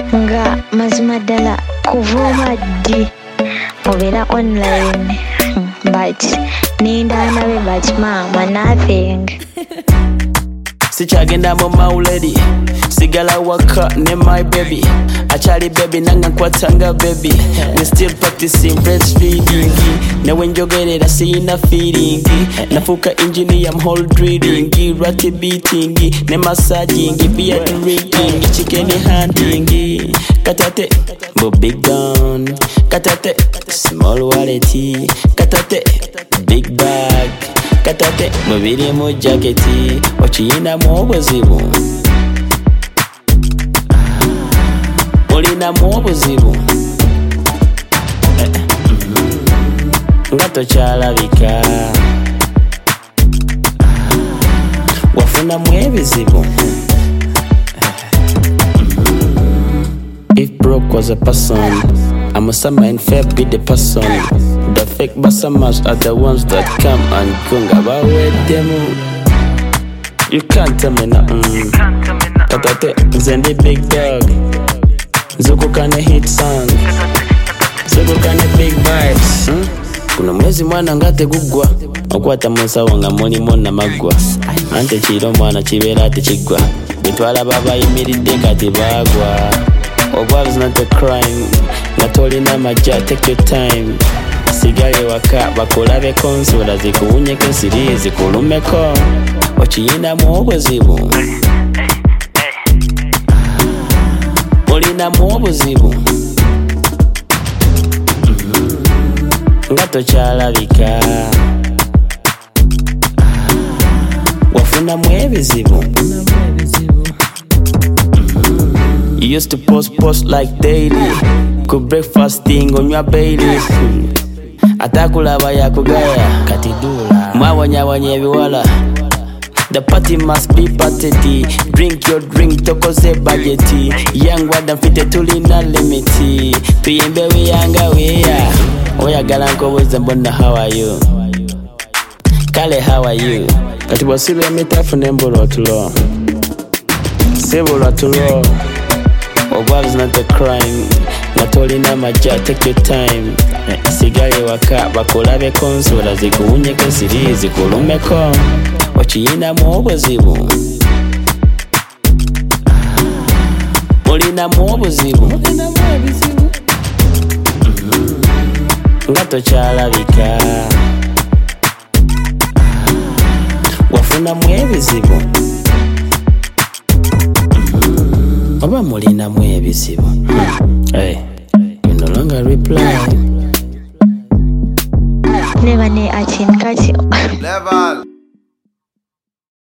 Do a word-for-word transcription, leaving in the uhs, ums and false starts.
nga mazima ddala kuvuuma ddi obeera online but nindaana be but mama nothing. Sikyagenda mu mauledi sigala waka ne my baby achali baby nanga nkwatanga baby we still practicing breastfeeding newe njogerera siyina feeling nafuka engineer I'm whole drilling rati beating ne massaging beer drinking chicken hunting katate bo big down katate small wallet katate big bag katate mubiri mu jacketi ochiyina mu obuzibu olina mu obuzibu nga tokyalabika wafuna mu ebizibu. If broke was a person, I'm a summer and fair be the person. The fake basamas are the ones that come and go about with them. You can't tell me nothing. Katate Zendi big dog. Zuko kana hit song. Zuko kana big vibes. Kuna mwezi mwana ngate gugwa. Okwata monsa wanga moni mona magwa. Ante chiro mwana chibera ate chigwa. Bitwala baba imiridde kati bagwa. Obwa's not a crime. Natoli na maja, take your time. Sigale waka, bakulabe konsola zikuunyeko siri zikulumeko. Ochiyina mu obuzibu. Olina mu obuzibu. Nga tokyalabika. Wafuna mu ebizibu. You used to post post like daily. Could breakfast thing on your baby. Atakulaba yakugaya katidula. Mwawanya wanya ebiwala. The party must be party. Drink your drink tokoze budgeti. Young wada fite tulina limiti. Tuyembe weyanga weya. Oyagala nkobweza mbona how are you? Kale how are you? Kati bwasibe emitafune mbulwa tulo. Sibulwa tulo. Obwa's not a crime. Natoli na maja, take your time. Sigale waka, bakulabe konsola zikuunyeko siri zikulumeko. Ochiyina mu obuzibu. Olina mu obuzibu. Nga tokyalabika. Wafuna mu ebizibu. Oba mulina mu ebizibu. Hey, you no longer reply. Never ne achin kati. Level.